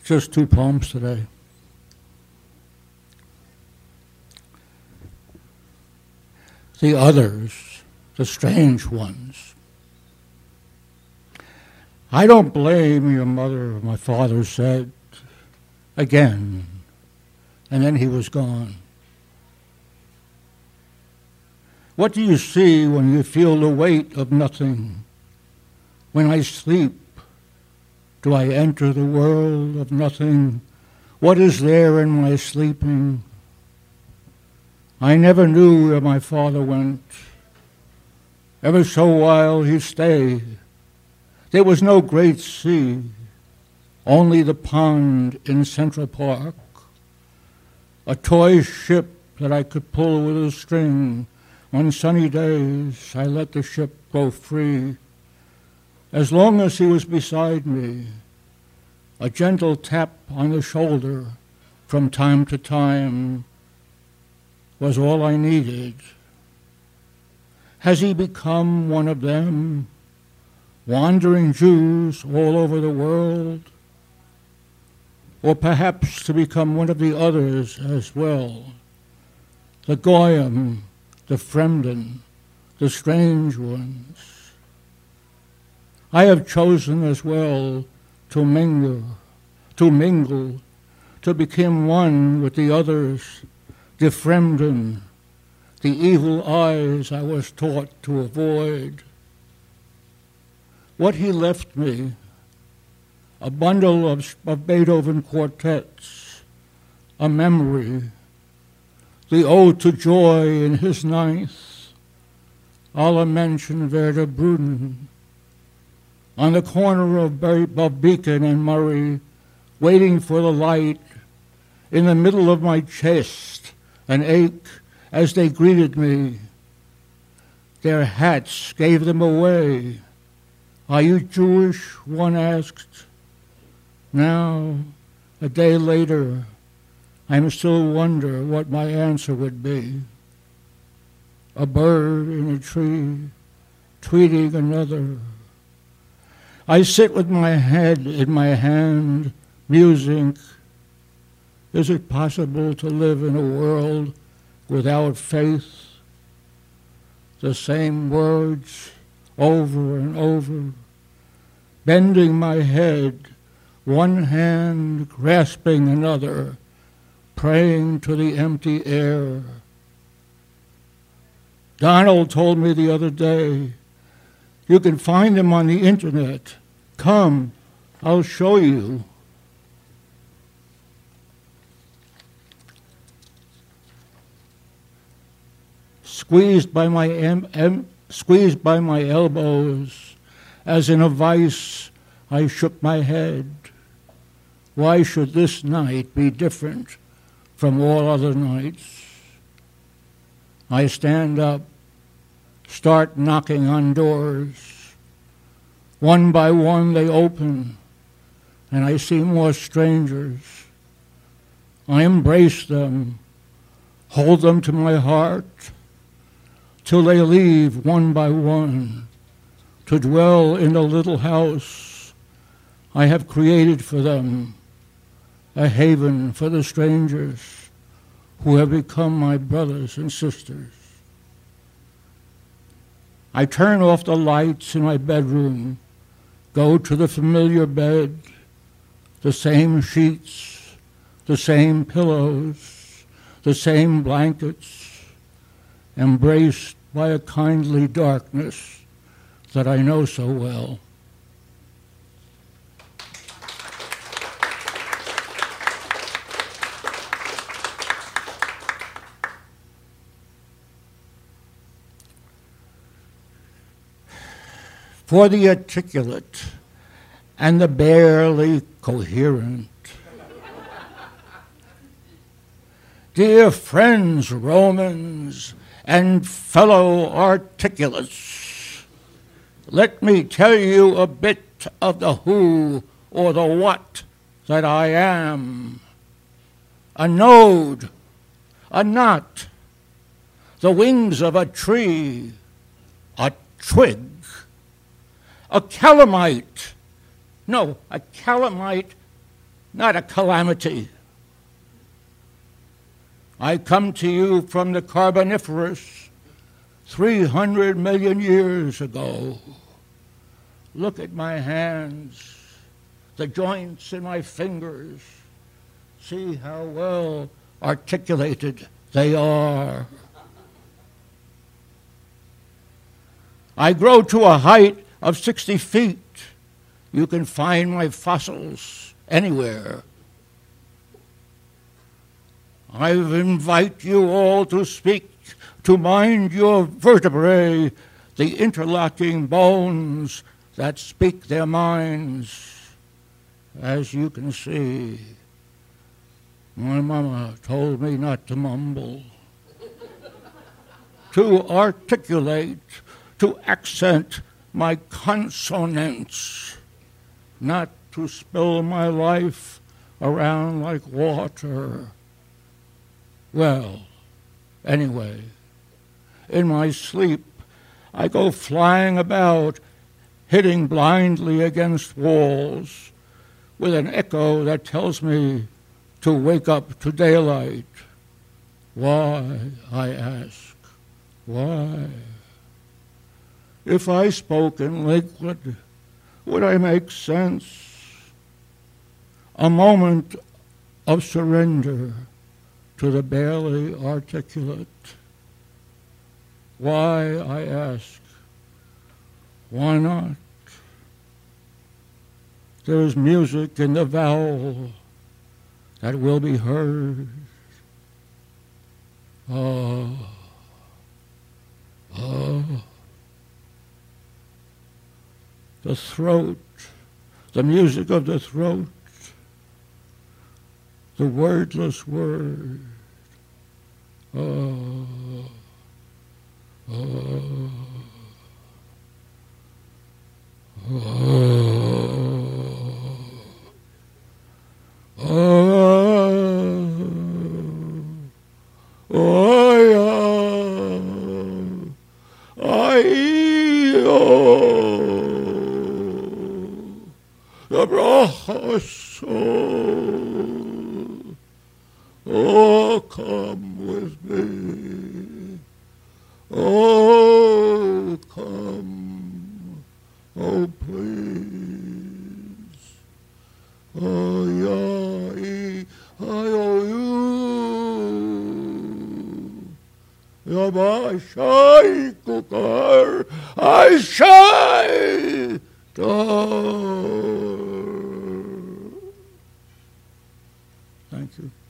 Just two poems today. The others, the strange ones. I don't blame your mother, my father said, again, and then he was gone. What do you see when you feel the weight of nothing? When I sleep, do I enter the world of nothing? What is there in my sleeping? I never knew where my father went. Ever so while he stayed. There was no great sea, only the pond in Central Park, a toy ship that I could pull with a string. On sunny days, I let the ship go free. As long as he was beside me, a gentle tap on the shoulder from time to time was all I needed. Has he become one of them, wandering Jews all over the world? Or perhaps to become one of the others as well, the Goyim, the Fremden, the strange ones. I have chosen as well to mingle, to become one with the others, the Fremden, the evil eyes I was taught to avoid. What he left me, a bundle of Beethoven quartets, a memory, the ode to joy in his ninth, Alle Menschen Werder Bruden, on the corner of Beacon and Murray, waiting for the light, in the middle of my chest, an ache as they greeted me. Their hats gave them away. Are you Jewish? One asked. Now, a day later, I still wonder what my answer would be. A bird in a tree, tweeting another. I sit with my head in my hand, musing. Is it possible to live in a world without faith? The same words over and over, bending my head, one hand grasping another, praying to the empty air. Donald told me the other day, you can find them on the internet. Come, I'll show you. Squeezed by my elbows, as in a vice, I shook my head. Why should this night be different from all other nights? I stand up, start knocking on doors. One by one they open, and I see more strangers. I embrace them, hold them to my heart, till they leave one by one to dwell in the little house I have created for them, a haven for the strangers who have become my brothers and sisters. I turn off the lights in my bedroom, go to the familiar bed, the same sheets, the same pillows, the same blankets, embraced by a kindly darkness that I know so well. For the articulate and the barely coherent. Dear friends, Romans, and fellow articulates, let me tell you a bit of the who or the what that I am. A node, a knot, the wings of a tree, a twig, a calamite, not a calamity. I come to you from the Carboniferous 300 million years ago. Look at my hands, the joints in my fingers. See how well articulated they are. I grow to a height of 60 feet. You can find my fossils anywhere. I invite you all to speak, to mind your vertebrae, the interlocking bones that speak their minds. As you can see, my mama told me not to mumble, to articulate, to accent my consonants, not to spill my life around like water. Well, anyway, in my sleep, I go flying about, hitting blindly against walls, with an echo that tells me to wake up to daylight. Why, I ask, why? If I spoke in liquid, would I make sense? A moment of surrender to the barely articulate. Why, I ask, why not? There is music in the vowel that will be heard. Oh, oh. The throat, the music of the throat, the wordless word. Oh, oh, oh, oh, the brachos, oh, come with me, oh, come, oh, please, oh, yeah, oh, you, Yabba, shy, kukar, I shy, Thank you.